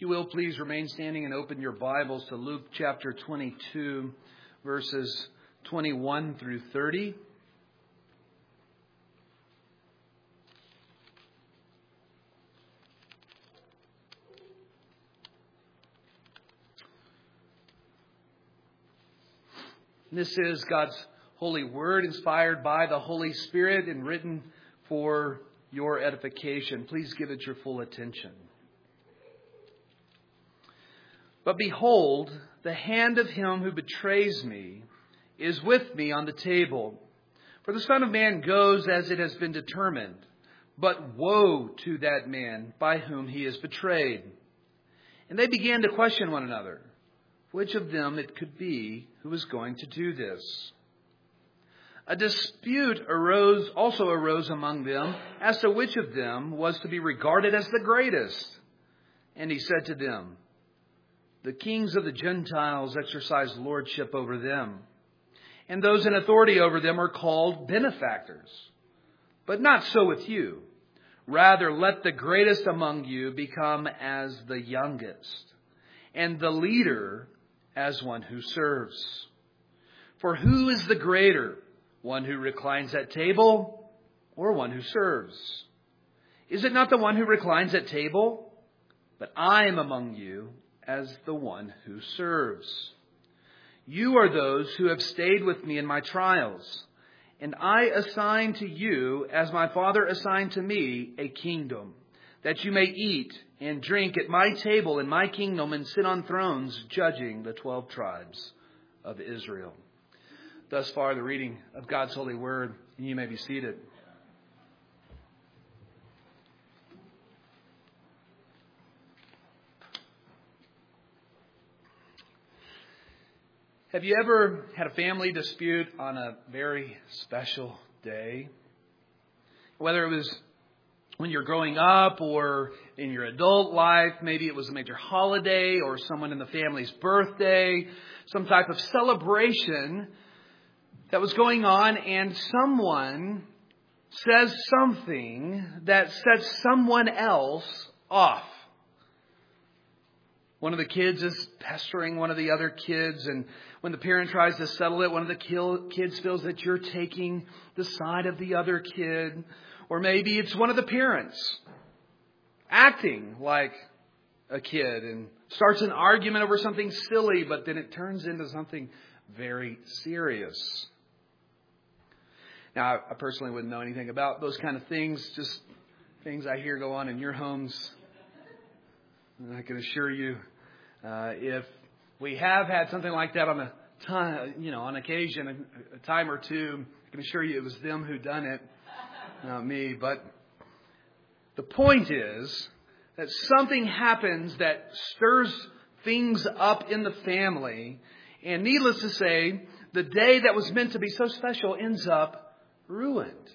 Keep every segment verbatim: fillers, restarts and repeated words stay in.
you will, please remain standing and open your Bibles to Luke chapter twenty-two, verses twenty-one through thirty. This is God's holy word, inspired by the Holy Spirit and written for your edification. Please give it your full attention. But behold, the hand of him who betrays me is with me on the table. For the Son of Man goes as it has been determined. But woe to that man by whom he is betrayed. And they began to question one another, which of them it could be who was going to do this. A dispute arose, also arose among them as to which of them was to be regarded as the greatest. And he said to them, the kings of the Gentiles exercise lordship over them, and those in authority over them are called benefactors. But not so with you. Rather, let the greatest among you become as the youngest, and the leader as one who serves. For who is the greater, one who reclines at table or one who serves? Is it not the one who reclines at table? But I am among you as the one who serves. You are those who have stayed with me in my trials, and I assign to you, as my Father assigned to me, a kingdom, that you may eat and drink at my table in my kingdom and sit on thrones judging the twelve tribes of Israel. Thus far, the reading of God's holy word, and you may be seated. Have you ever had a family dispute on a very special day? Whether it was when you're growing up or in your adult life, maybe it was a major holiday or someone in the family's birthday, some type of celebration that was going on, and someone says something that sets someone else off. One of the kids is pestering one of the other kids, and when the parent tries to settle it, one of the kids feels that you're taking the side of the other kid. Or maybe it's one of the parents acting like a kid and starts an argument over something silly, but then it turns into something very serious. Now, I personally wouldn't know anything about those kind of things, just things I hear go on in your homes. And I can assure you, uh, if we have had something like that on a time, you know, on occasion, a, a time or two, I can assure you it was them who done it, not me. But the point is that something happens that stirs things up in the family, and needless to say, the day that was meant to be so special ends up ruined.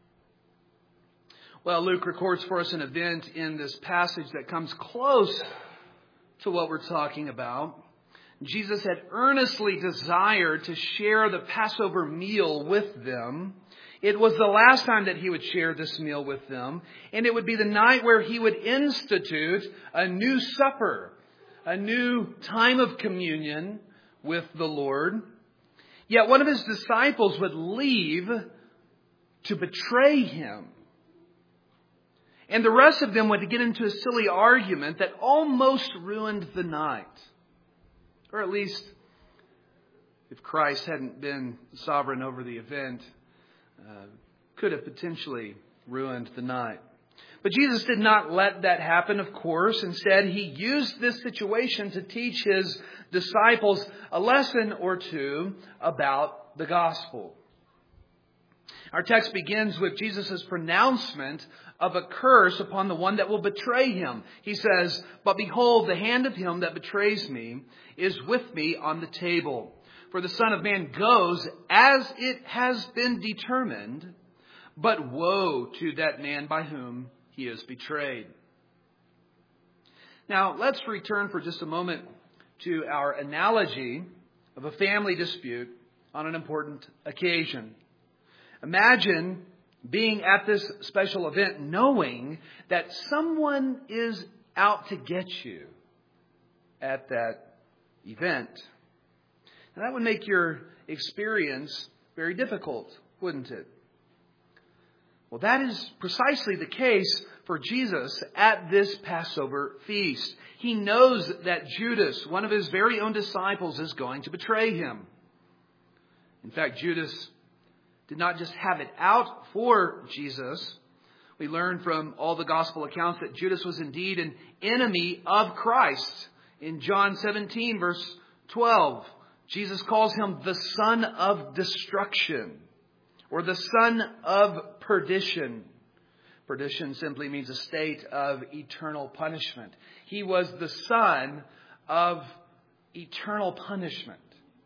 Well, Luke records for us an event in this passage that comes close to what we're talking about. Jesus had earnestly desired to share the Passover meal with them. It was the last time that he would share this meal with them, and it would be the night where he would institute a new supper, a new time of communion with the Lord. Yet one of his disciples would leave to betray him. And the rest of them would get into a silly argument that almost ruined the night. Or at least, if Christ hadn't been sovereign over the event, uh, could have potentially ruined the night. But Jesus did not let that happen, of course. Instead, he used this situation to teach his disciples a lesson or two about the gospel. Our text begins with Jesus' pronouncement of a curse upon the one that will betray him. He says, but behold, the hand of him that betrays me is with me on the table. For the Son of Man goes as it has been determined, but woe to that man by whom he is betrayed. Now, let's return for just a moment to our analogy of a family dispute on an important occasion. Imagine being at this special event knowing that someone is out to get you. at that event. And that would make your experience very difficult, wouldn't it? Well, that is precisely the case for Jesus at this Passover feast. He knows that Judas, one of his very own disciples, is going to betray him. In fact, Judas did not just have it out for Jesus. We learn from all the gospel accounts that Judas was indeed an enemy of Christ. In John seventeen, verse twelve, Jesus calls him the son of destruction, or the son of perdition. Perdition simply means a state of eternal punishment. He was the son of eternal punishment.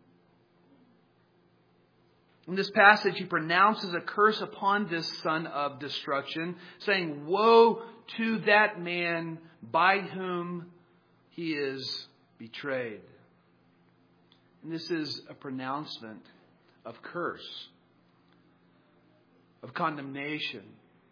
In this passage, he pronounces a curse upon this son of destruction, saying, "Woe to that man by whom he is betrayed." And this is a pronouncement of curse, of condemnation.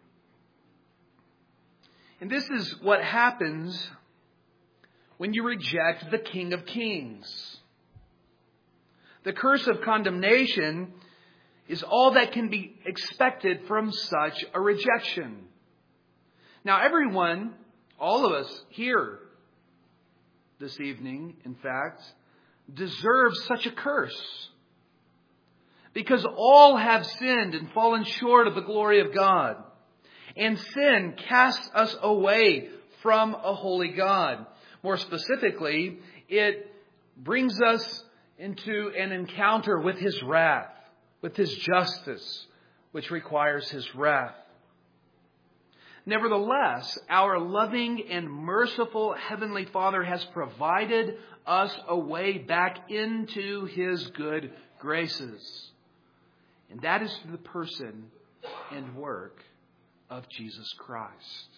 And this is what happens when you reject the King of Kings. The curse of condemnation is all that can be expected from such a rejection. Now, everyone, all of us here this evening, in fact, deserves such a curse. Because all have sinned and fallen short of the glory of God. And sin casts us away from a holy God. More specifically, it brings us into an encounter with His wrath, with His justice, which requires His wrath. Nevertheless, our loving and merciful Heavenly Father has provided us a way back into His good graces. And that is through the person and work of Jesus Christ.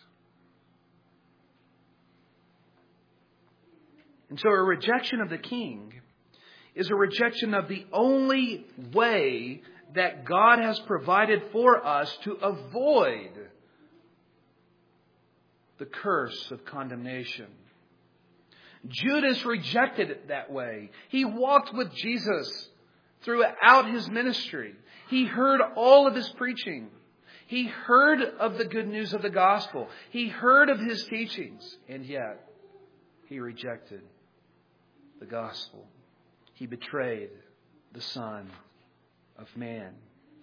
And so a rejection of the King is a rejection of the only way that God has provided for us to avoid the curse of condemnation. Judas rejected it that way. He walked with Jesus throughout His ministry. He heard all of His preaching. He heard of the good news of the gospel. He heard of His teachings. And yet, he rejected the gospel. He betrayed the Son of Man.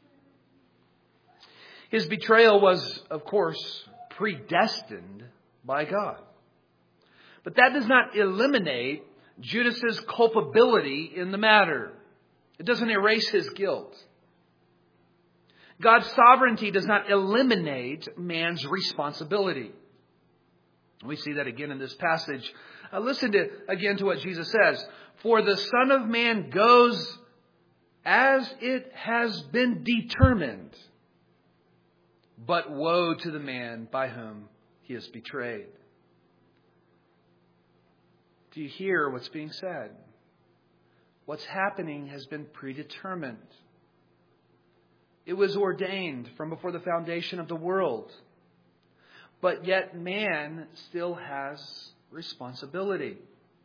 His betrayal was, of course, predestined by God. But that does not eliminate Judas's culpability in the matter. It doesn't erase his guilt. God's sovereignty does not eliminate man's responsibility. We see that again in this passage. Uh, listen to again to what Jesus says. For the Son of Man goes as it has been determined. But woe to the man by whom He is betrayed. Do you hear what's being said? What's happening has been predetermined. It was ordained from before the foundation of the world. But yet man still has responsibility.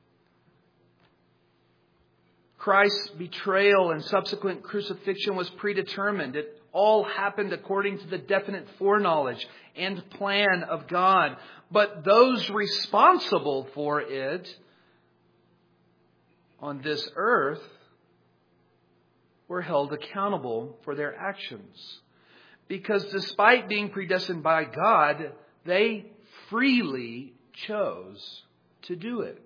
Christ's betrayal and subsequent crucifixion was predetermined. It all happened according to the definite foreknowledge and plan of God. But those responsible for it on this earth were held accountable for their actions. Because despite being predestined by God, they freely chose to do it.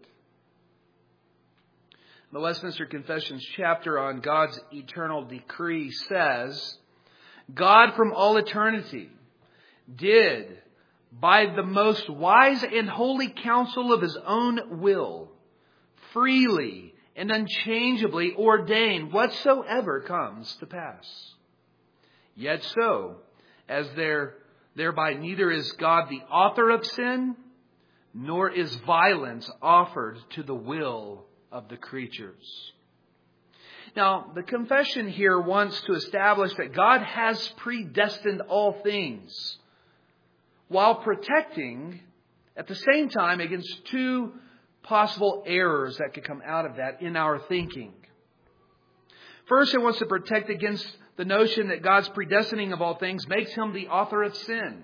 The Westminster Confession's chapter on God's eternal decree says, God from all eternity did, by the most wise and holy counsel of His own will, freely and unchangeably ordain whatsoever comes to pass. Yet so, as there thereby neither is God the author of sin, nor is violence offered to the will of the creatures. Now, the confession here wants to establish that God has predestined all things, while protecting at the same time against two possible errors that could come out of that in our thinking. First, it wants to protect against the notion that God's predestining of all things makes him the author of sin.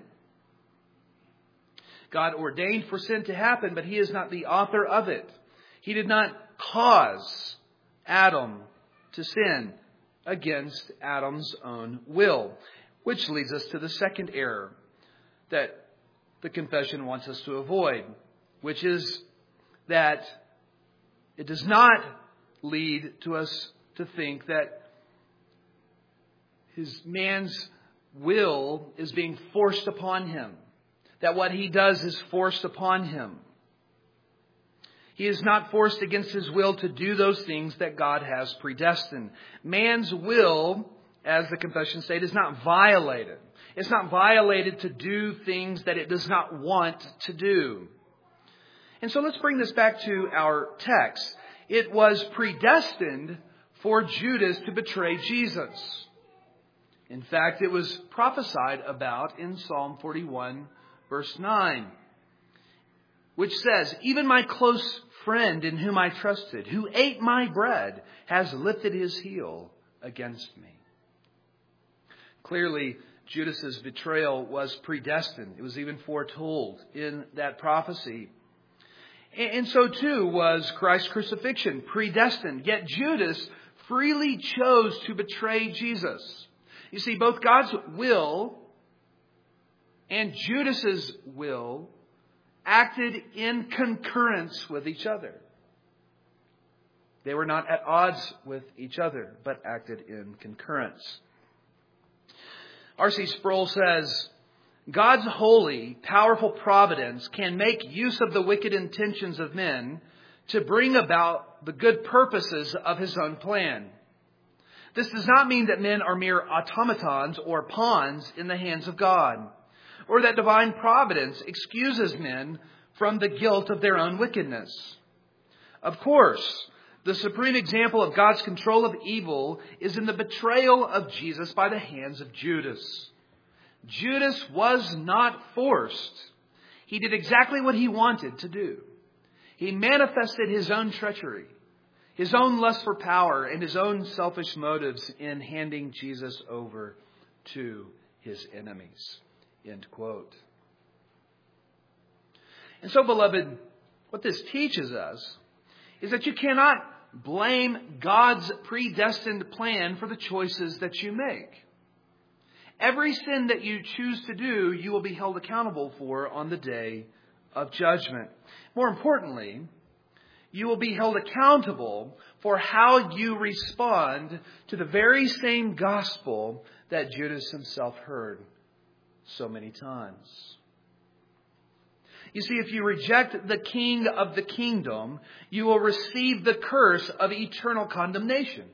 God ordained for sin to happen, but he is not the author of it. He did not cause Adam to sin against Adam's own will. Which leads us to the second error that the confession wants us to avoid, which is that it does not lead to us to think that his man's will is being forced upon him, that what he does is forced upon him. He is not forced against his will to do those things that God has predestined. Man's will, as the confession states, is not violated. It's not violated to do things that it does not want to do. And so let's bring this back to our text. It was predestined for Judas to betray Jesus. In fact, it was prophesied about in Psalm forty-one, verse nine, which says, "Even my close friend in whom I trusted, who ate my bread, has lifted his heel against me." Clearly, Judas's betrayal was predestined. It was even foretold in that prophecy. And so too was Christ's crucifixion, predestined. Yet Judas freely chose to betray Jesus. You see, both God's will and Judas's will acted in concurrence with each other. They were not at odds with each other, but acted in concurrence. R C Sproul says, God's holy, powerful providence can make use of the wicked intentions of men to bring about the good purposes of his own plan. This does not mean that men are mere automatons or pawns in the hands of God, or that divine providence excuses men from the guilt of their own wickedness. Of course, the supreme example of God's control of evil is in the betrayal of Jesus by the hands of Judas. Judas was not forced. He did exactly what he wanted to do. He manifested his own treachery, his own lust for power, and his own selfish motives in handing Jesus over to his enemies. End quote. And so, beloved, what this teaches us is that you cannot blame God's predestined plan for the choices that you make. Every sin that you choose to do, you will be held accountable for on the day of judgment. More importantly, you will be held accountable for how you respond to the very same gospel that Judas himself heard so many times. You see, if you reject the King of the kingdom, you will receive the curse of eternal condemnation.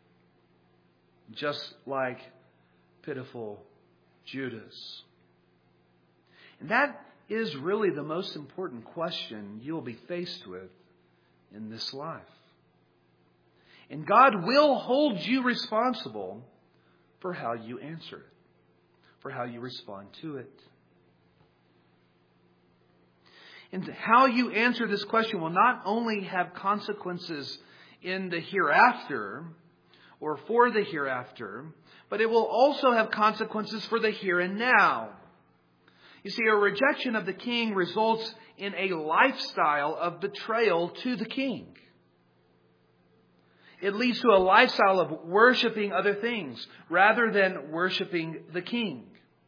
Just like pitiful Judas. And that is really the most important question you will be faced with in this life. And God will hold you responsible for how you answer it, for how you respond to it. And how you answer this question will not only have consequences in the hereafter or for the hereafter, but it will also have consequences for the here and now. You see, a rejection of the king results in a lifestyle of betrayal to the king. It leads to a lifestyle of worshiping other things rather than worshiping the king.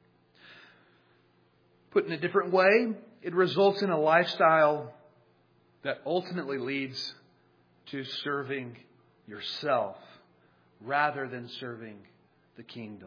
Put in a different way, it results in a lifestyle that ultimately leads to serving yourself rather than serving the kingdom.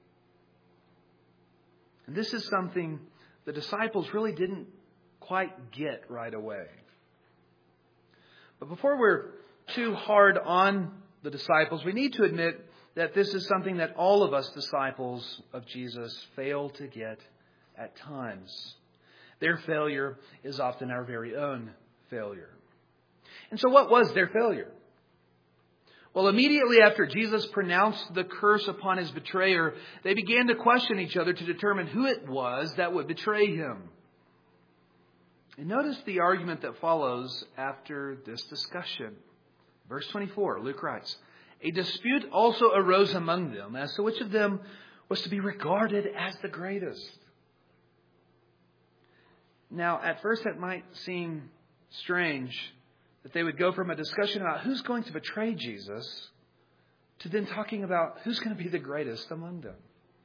And this is something the disciples really didn't quite get right away. But before we're too hard on the disciples, we need to admit that this is something that all of us disciples of Jesus fail to get at times. Their failure is often our very own failure. And so what was their failure? Well, immediately after Jesus pronounced the curse upon his betrayer, they began to question each other to determine who it was that would betray him. And notice the argument that follows after this discussion. Verse twenty-four, Luke writes, "A dispute also arose among them as to which of them was to be regarded as the greatest." Now, at first it might seem strange that they would go from a discussion about who's going to betray Jesus to then talking about who's going to be the greatest among them.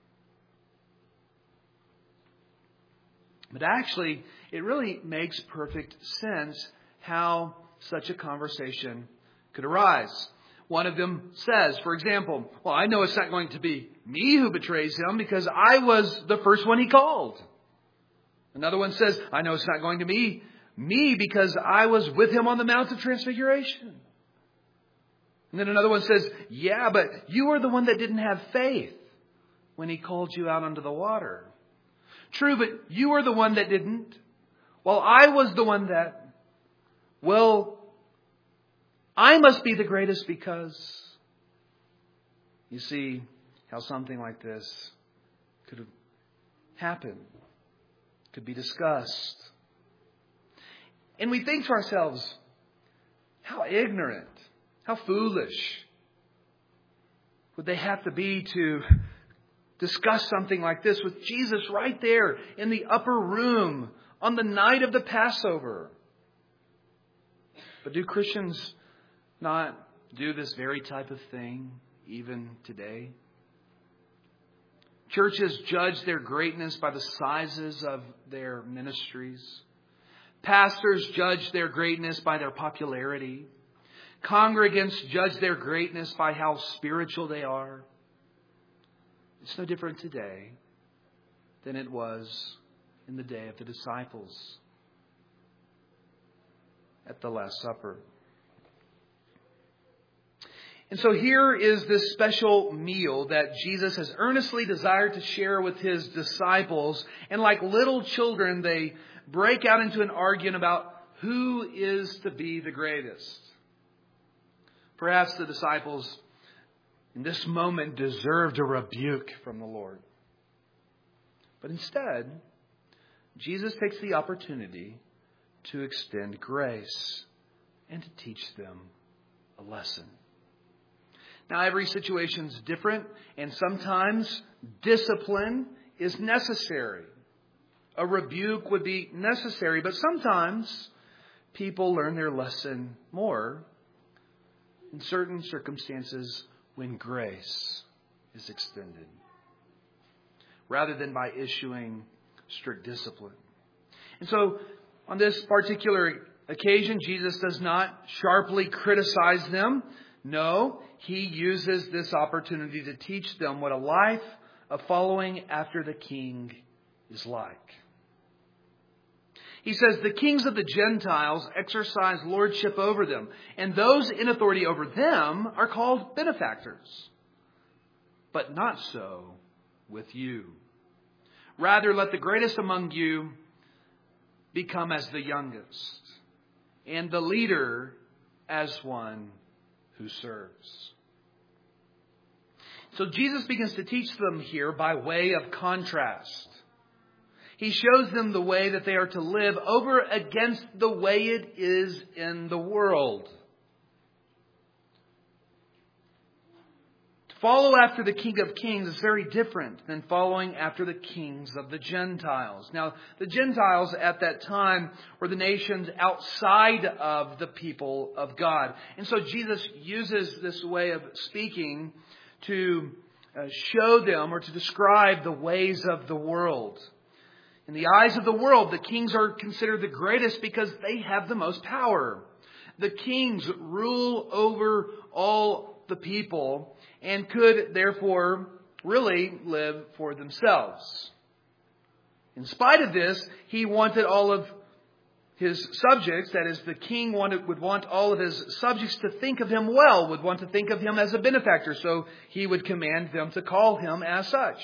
But actually, it really makes perfect sense how such a conversation could arise. One of them says, for example, well, I know it's not going to be me who betrays him because I was the first one he called. Another one says, I know it's not going to be me because I was with him on the Mount of Transfiguration. And then another one says, yeah, but you were the one that didn't have faith when he called you out onto the water. True, but you were the one that didn't. Well, I was the one that, well, I must be the greatest because, you see how something like this could have happened, could be discussed. And we think to ourselves, how ignorant, how foolish would they have to be to discuss something like this with Jesus right there in the upper room on the night of the Passover. But do Christians not do this very type of thing even today? Churches judge their greatness by the sizes of their ministries. Pastors judge their greatness by their popularity. Congregants judge their greatness by how spiritual they are. It's no different today than it was in the day of the disciples at the Last Supper. And so here is this special meal that Jesus has earnestly desired to share with his disciples. And like little children, they break out into an argument about who is to be the greatest. Perhaps the disciples in this moment deserved a rebuke from the Lord. But instead, Jesus takes the opportunity to extend grace and to teach them a lesson. Now, every situation is different, and sometimes discipline is necessary. A rebuke would be necessary, but sometimes people learn their lesson more in certain circumstances when grace is extended, rather than by issuing strict discipline. And so, on this particular occasion, Jesus does not sharply criticize them. No, he uses this opportunity to teach them what a life of following after the King is like. He says the kings of the Gentiles exercise lordship over them, and those in authority over them are called benefactors. But not so with you. Rather, let the greatest among you become as the youngest, and the leader as one who serves. So Jesus begins to teach them here by way of contrast. He shows them the way that they are to live over against the way it is in the world. To follow after the King of Kings is very different than following after the kings of the Gentiles. Now, the Gentiles at that time were the nations outside of the people of God. And so Jesus uses this way of speaking to uh, show them or to describe the ways of the world. In the eyes of the world, the kings are considered the greatest because they have the most power. The kings rule over all the people and could therefore really live for themselves. In spite of this, he wanted all of his subjects, that is, the king wanted, would want all of his subjects to think of him well, would want to think of him as a benefactor, so he would command them to call him as such.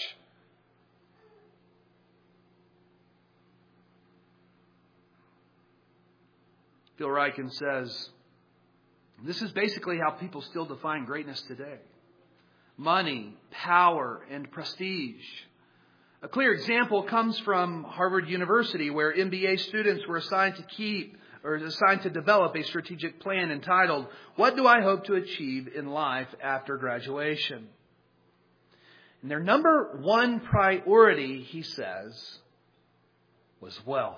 Phil Ryken says, this is basically how people still define greatness today. Money, power, and prestige. A clear example comes from Harvard University, where M B A students were assigned to keep or assigned to develop a strategic plan entitled, "What do I hope to achieve in life after graduation?" And their number one priority, he says, was wealth.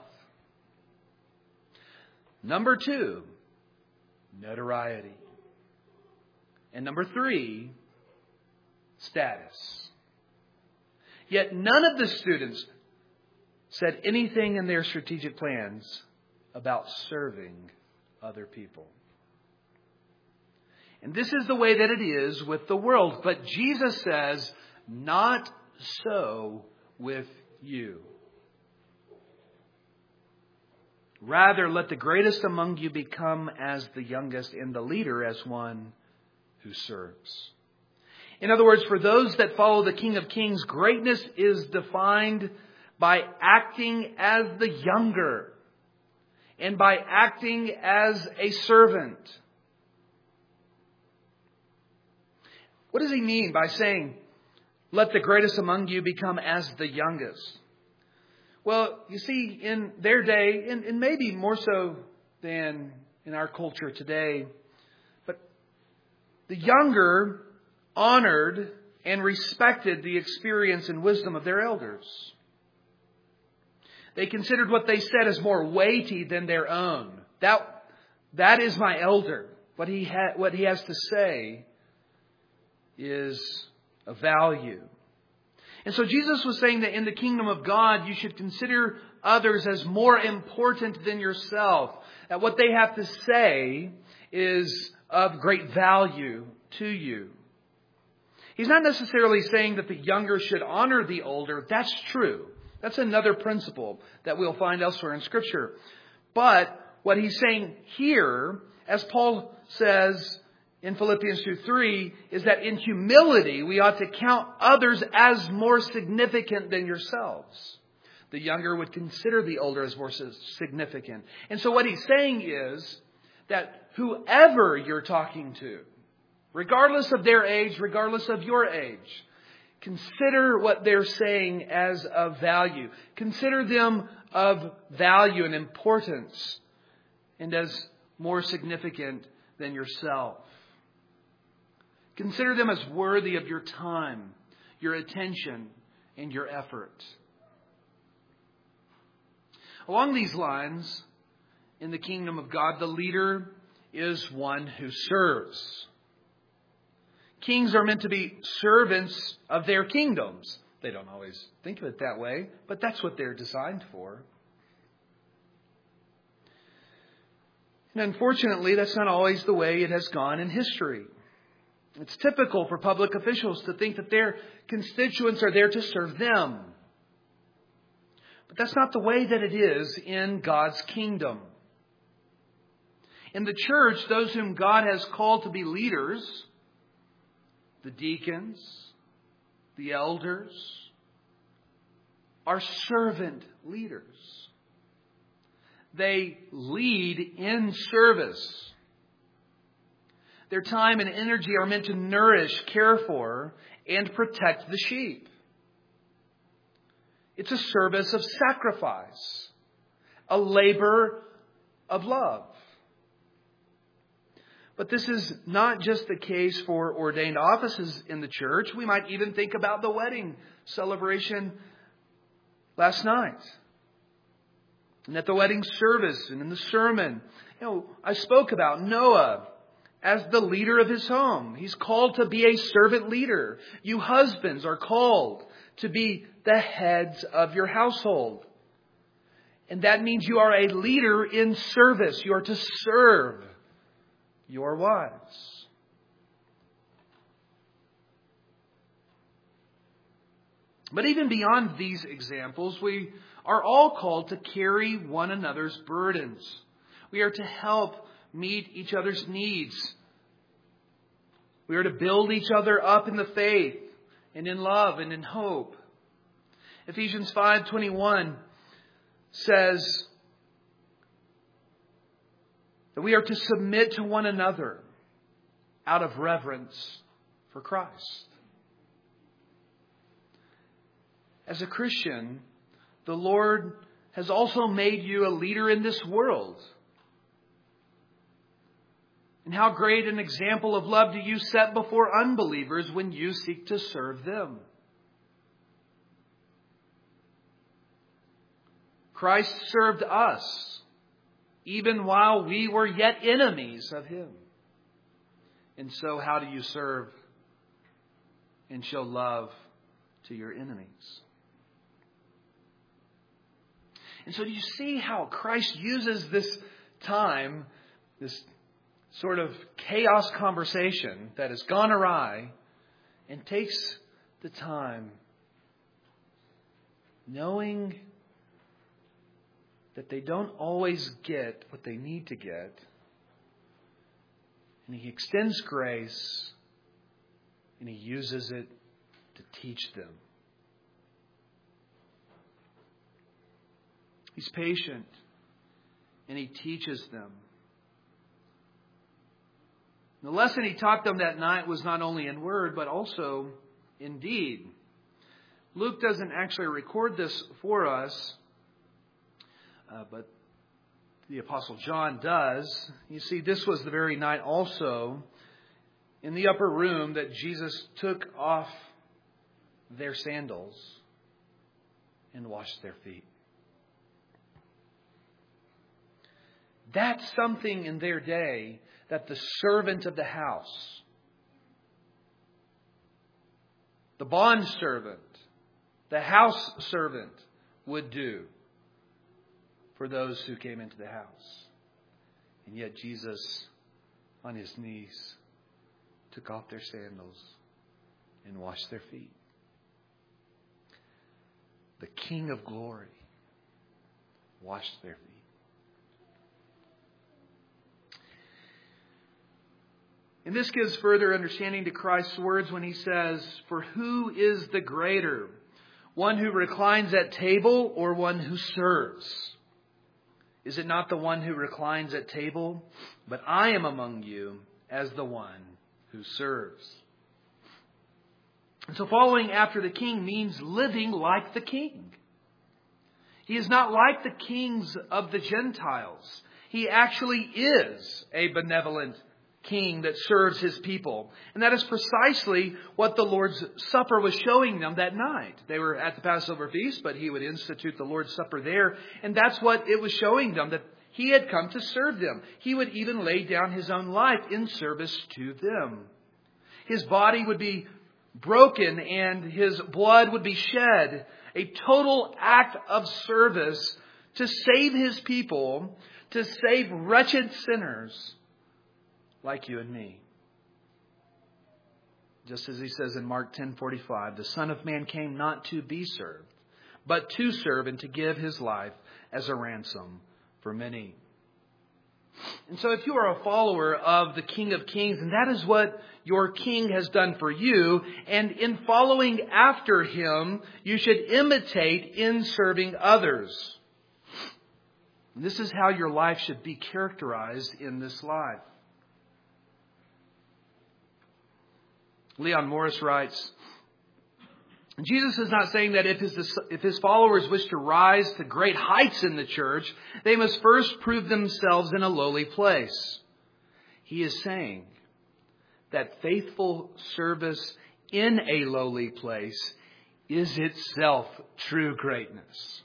Number two, notoriety. And number three, status. Yet none of the students said anything in their strategic plans about serving other people. And this is the way that it is with the world. But Jesus says, not so with you. Rather, let the greatest among you become as the youngest, and the leader as one who serves. In other words, for those that follow the King of Kings, greatness is defined by acting as the younger and by acting as a servant. What does he mean by saying, let the greatest among you become as the youngest? Well, you see, in their day, and, and maybe more so than in our culture today, but the younger honored and respected the experience and wisdom of their elders. They considered what they said as more weighty than their own. That, that is my elder. What he, ha- what he has to say is of value. And so Jesus was saying that in the kingdom of God, you should consider others as more important than yourself. That what they have to say is of great value to you. He's not necessarily saying that the younger should honor the older. That's true. That's another principle that we'll find elsewhere in Scripture. But what he's saying here, as Paul says in Philippians two three, is that in humility we ought to count others as more significant than yourselves. The younger would consider the older as more significant. And so what he's saying is that whoever you're talking to, regardless of their age, regardless of your age, consider what they're saying as of value. Consider them of value and importance and as more significant than yourself. Consider them as worthy of your time, your attention, and your effort. Along these lines, in the kingdom of God, the leader is one who serves. Kings are meant to be servants of their kingdoms. They don't always think of it that way, but that's what they're designed for. And unfortunately, that's not always the way it has gone in history. It's typical for public officials to think that their constituents are there to serve them. But that's not the way that it is in God's kingdom. In the church, those whom God has called to be leaders, the deacons, the elders, are servant leaders. They lead in service. Their time and energy are meant to nourish, care for, and protect the sheep. It's a service of sacrifice, a labor of love. But this is not just the case for ordained offices in the church. We might even think about the wedding celebration last night. And at the wedding service and in the sermon, you know, I spoke about Noah as the leader of his home. He's called to be a servant leader. You husbands are called to be the heads of your household. And that means you are a leader in service. You are to serve your wives. But even beyond these examples, we are all called to carry one another's burdens. We are to help meet each other's needs. We are to build each other up in the faith and in love and in hope. Ephesians five twenty-one says that we are to submit to one another out of reverence for Christ. as a Christian, the Lord has also made you a leader in this world. And how great an example of love do you set before unbelievers when you seek to serve them? Christ served us even while we were yet enemies of Him. And so how do you serve and show love to your enemies? And so do you see how Christ uses this time, this sort of chaos conversation that has gone awry, and takes the time knowing that they don't always get what they need to get. And He extends grace and He uses it to teach them. He's patient and He teaches them. The lesson He taught them that night was not only in word, but also in deed. Luke doesn't actually record this for us, uh, but the Apostle John does. You see, this was the very night also in the upper room that Jesus took off their sandals and washed their feet. That's something in their day that the servant of the house, the bond servant, the house servant would do for those who came into the house. And yet Jesus, on His knees, took off their sandals and washed their feet. The King of glory washed their feet. And this gives further understanding to Christ's words when He says, "For who is the greater, one who reclines at table or one who serves? Is it not the one who reclines at table? But I am among you as the one who serves." And so following after the King means living like the King. He is not like the kings of the Gentiles. He actually is a benevolent King that serves His people. And that is precisely what the Lord's Supper was showing them that night. They were at the Passover feast, but He would institute the Lord's Supper there. And that's what it was showing them, that He had come to serve them. He would even lay down His own life in service to them. His body would be broken and His blood would be shed. A total act of service to save His people, to save wretched sinners like you and me. Just as He says in Mark ten forty-five, the Son of Man came not to be served, but to serve and to give His life as a ransom for many. And so if you are a follower of the King of Kings, and that is what your King has done for you, and in following after Him, you should imitate in serving others. This is how your life should be characterized in this life. Leon Morris writes, Jesus is not saying that if his, if his followers wish to rise to great heights in the church, they must first prove themselves in a lowly place. He is saying that faithful service in a lowly place is itself true greatness.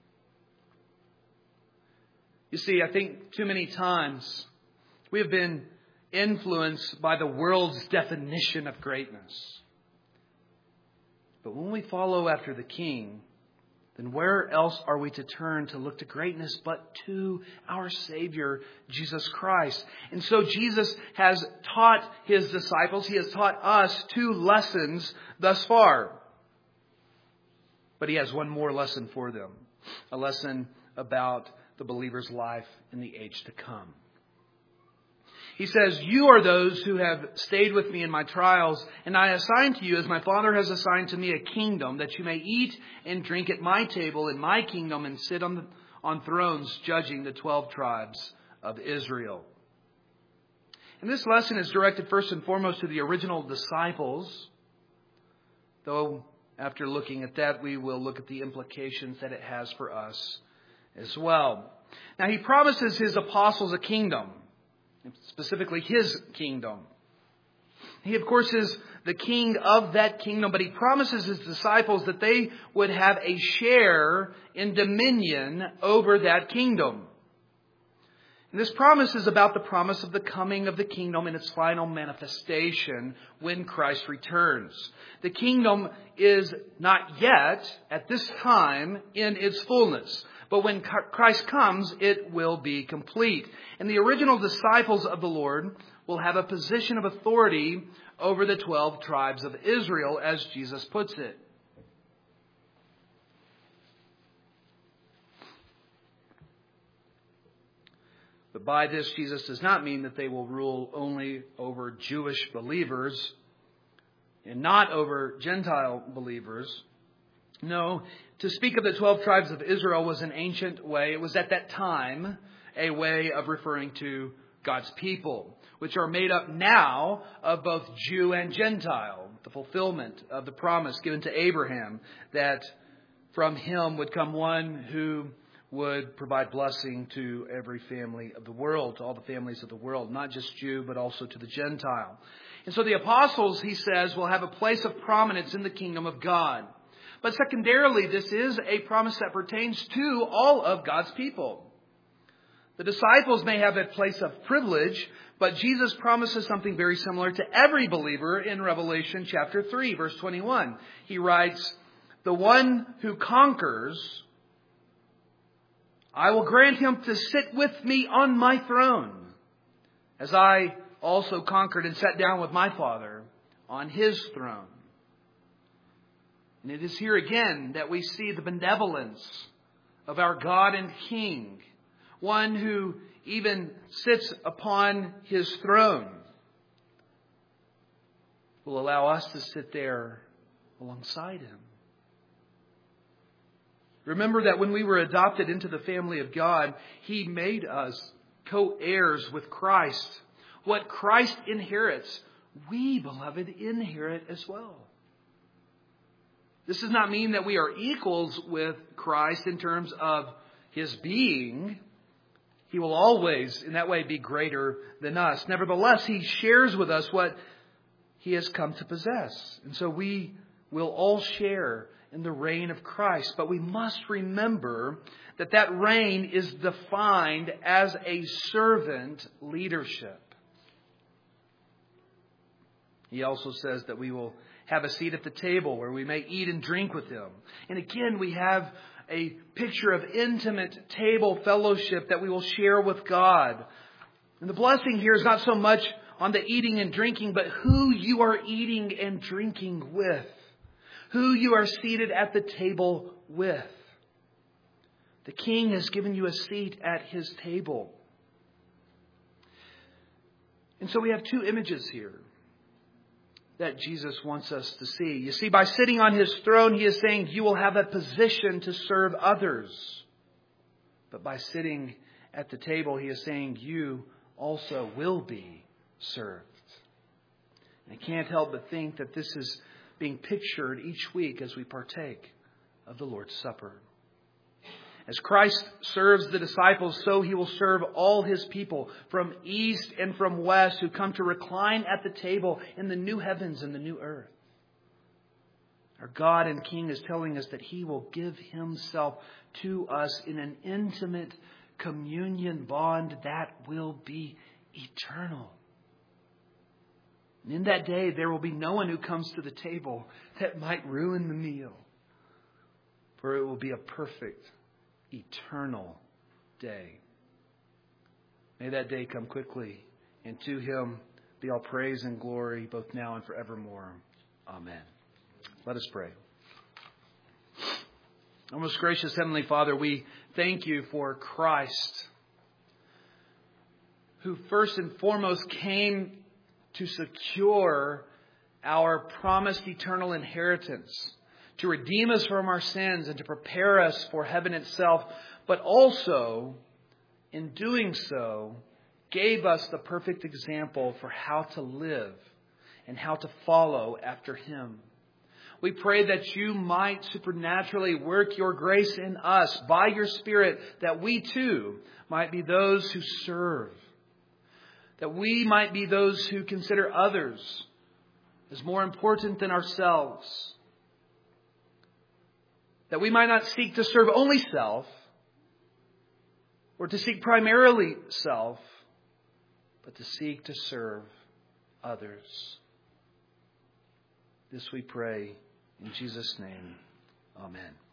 You see, I think too many times we have been influenced by the world's definition of greatness. But when we follow after the King, then where else are we to turn to look to greatness but to our Savior, Jesus Christ? And so Jesus has taught His disciples, He has taught us two lessons thus far. But He has one more lesson for them, a lesson about the believer's life in the age to come. He says, "You are those who have stayed with me in my trials, and I assign to you, as my Father has assigned to me, a kingdom, that you may eat and drink at my table in my kingdom and sit on, the, on thrones judging the twelve tribes of Israel." And this lesson is directed first and foremost to the original disciples, though after looking at that, we will look at the implications that it has for us as well. Now, he promises his apostles a kingdom, specifically his kingdom. He, of course, is the king of that kingdom, but he promises his disciples that they would have a share in dominion over that kingdom. And this promise is about the promise of the coming of the kingdom in its final manifestation when Christ returns. The kingdom is not yet, at this time, in its fullness. But when Christ comes, it will be complete. And the original disciples of the Lord will have a position of authority over the twelve tribes of Israel, as Jesus puts it. But by this, Jesus does not mean that they will rule only over Jewish believers and not over Gentile believers. No, to speak of the twelve tribes of Israel was an ancient way. It was at that time a way of referring to God's people, which are made up now of both Jew and Gentile, the fulfillment of the promise given to Abraham that from him would come one who would provide blessing to every family of the world, to all the families of the world, not just Jew, but also to the Gentile. And so the apostles, he says, will have a place of prominence in the kingdom of God. But secondarily, this is a promise that pertains to all of God's people. The disciples may have a place of privilege, but Jesus promises something very similar to every believer in Revelation chapter three, verse twenty-one. He writes, "The one who conquers, I will grant him to sit with me on my throne, as I also conquered and sat down with my Father on his throne." And it is here again that we see the benevolence of our God and King, one who even sits upon his throne, will allow us to sit there alongside him. Remember that when we were adopted into the family of God, he made us co-heirs with Christ. What Christ inherits, we, beloved, inherit as well. This does not mean that we are equals with Christ in terms of his being. He will always, in that way, be greater than us. Nevertheless, he shares with us what he has come to possess. And so we will all share in the reign of Christ. But we must remember that that reign is defined as a servant leadership. He also says that we will have a seat at the table where we may eat and drink with him. And again, we have a picture of intimate table fellowship that we will share with God. And the blessing here is not so much on the eating and drinking, but who you are eating and drinking with. Who you are seated at the table with. The King has given you a seat at his table. And so we have two images here that Jesus wants us to see. You see, by sitting on his throne, he is saying you will have a position to serve others. But by sitting at the table, he is saying you also will be served. And I can't help but think that this is being pictured each week as we partake of the Lord's Supper. As Christ serves the disciples, so he will serve all his people from east and from west who come to recline at the table in the new heavens and the new earth. Our God and King is telling us that he will give himself to us in an intimate communion bond that will be eternal. And in that day, there will be no one who comes to the table that might ruin the meal. For it will be a perfect, eternal day. May that day come quickly, and to him be all praise and glory, both now and forevermore. Amen. Let us pray. Our most gracious Heavenly Father, we thank you for Christ, who first and foremost came to secure our promised eternal inheritance, to redeem us from our sins and to prepare us for heaven itself, but also, in doing so, gave us the perfect example for how to live and how to follow after him. We pray that you might supernaturally work your grace in us by your Spirit, that we too might be those who serve, that we might be those who consider others as more important than ourselves, that we might not seek to serve only self or to seek primarily self, but to seek to serve others. This we pray in Jesus' name. Amen.